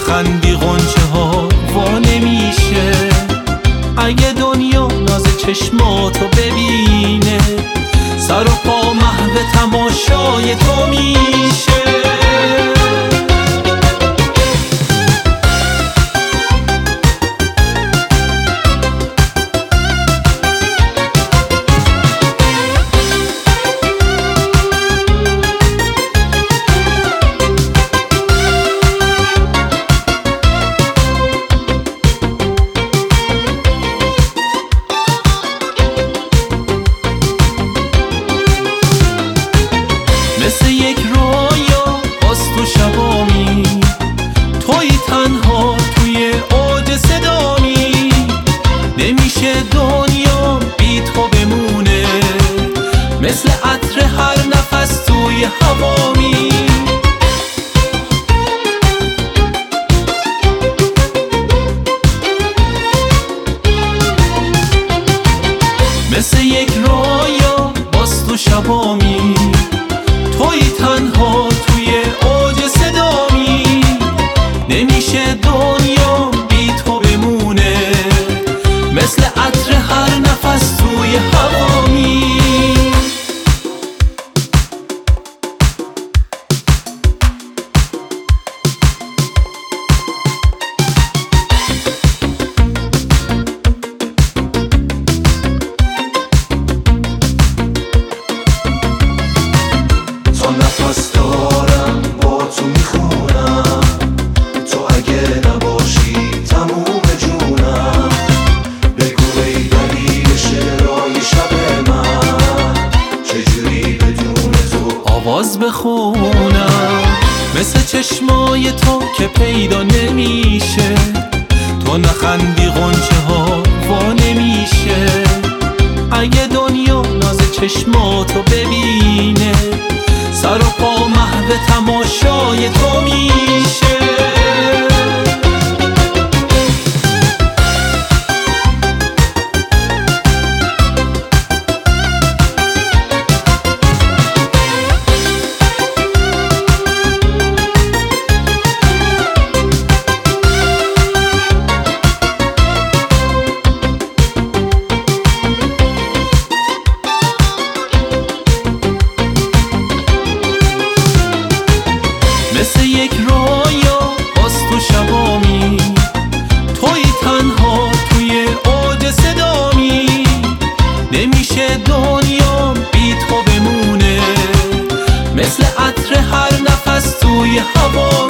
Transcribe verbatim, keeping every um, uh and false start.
نخندی غنچه ها وا نمیشه. اگه دنیا ناز چشماتو ببینه، سر و پا محو تماشای تو میشه. مثل یک رویا باز تو شبامی، توی تنها توی اوج صدامی. نمیشه دنیا بی تو بمونه، مثل عطر هر نفس توی هوامی. مثل یک رویا باز تو شبامی، توی تنها توی اوج صدامی. نمیشه دنیا بی تو بمونه، مثل عطر هر نفس توی هوامی. نفس دارم با تو میخونم، تو اگه نباشی تموم جونم. بگو ای دلیل شعرهای شب من، چجوری بدون تو آواز بخونم مثل چشمای تو که پیدا نمیشه. تو نخندی غنچه ها وا نمیشه. اگه دنیا ناز چشماتو ببینه، سر و پا محو تماشای تو میشه. مثل یک رویا باز تو شبامی، توی تنها توی اوج صدامی. نمیشه دنیا بی تو بمونه، مثل عطر هر نفس توی هوامی.